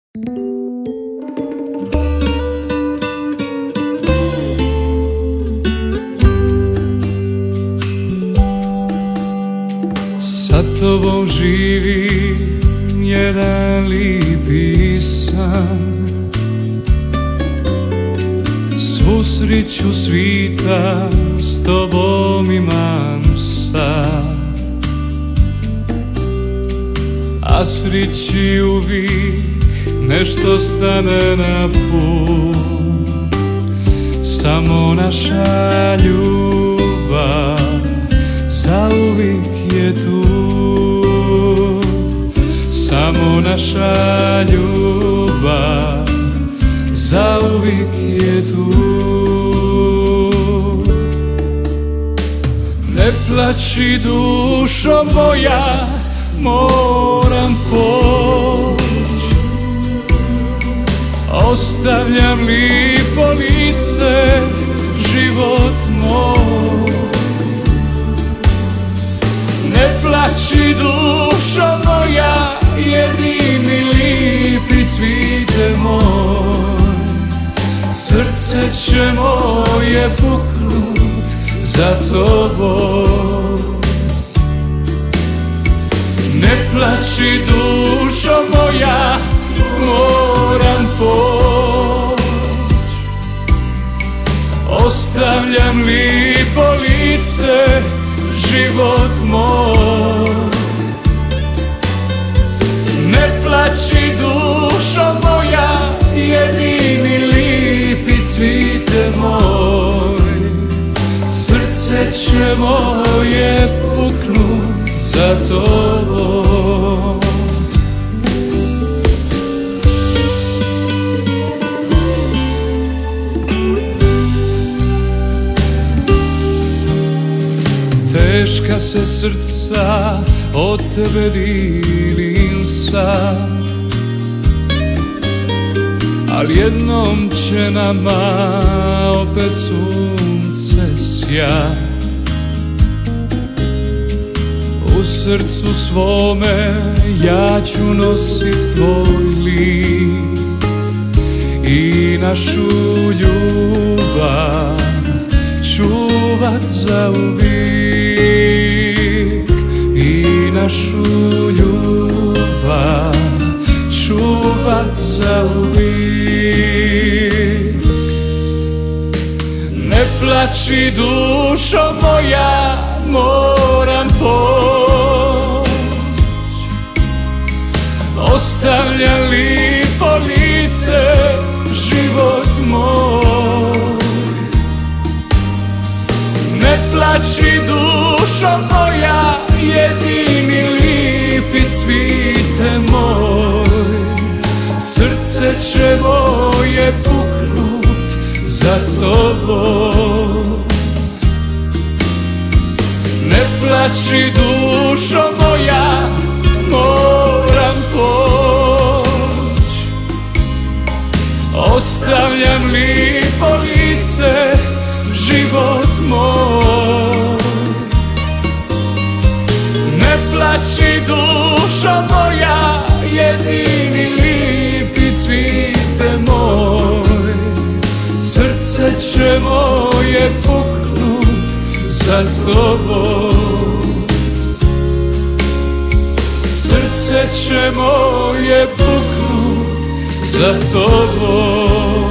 Sa tobom živi jedan lipi san, svu sriću svita s tobom imam sad. A srići uvijek nešto stane na put, samo naša ljubav zauvijek je tu. Samo naša ljubav zauvijek je tu. Ne plači dušo moja, moram poć, ostavljam lipo lice, život moj. Ne plači dušo moja, jedini lipi cvite moj. Srce će moje puknut za tobom. Ne plači dušo moja, moram poć, ostavljam lipo lice, život moj. Ne plači dušo moja, jedini lipi cvite moj. Srce će moje puknut za tobom. Teška se srca od tebe dilim sad, al jednom će nama opet sunce sjat. U srcu svome ja ću nosit tvoj lik i našu ljubav čuvat zauvijek. I našu ljubav čuvat zauvijek. Ne plači dušo moja, moram poć, ostavljam lipo lice, život moj. Ne plači dušo moja, jedini lipi cvite moj. Srce će moje puknut za tobom. Ne plači dušo moja, moram poć, ostavljam lipo lice, život moj. Ne plači dušo moja, jedini lipi cvite moj. Srce će moje puknut za tobom. Srce će moje puknut za tobom.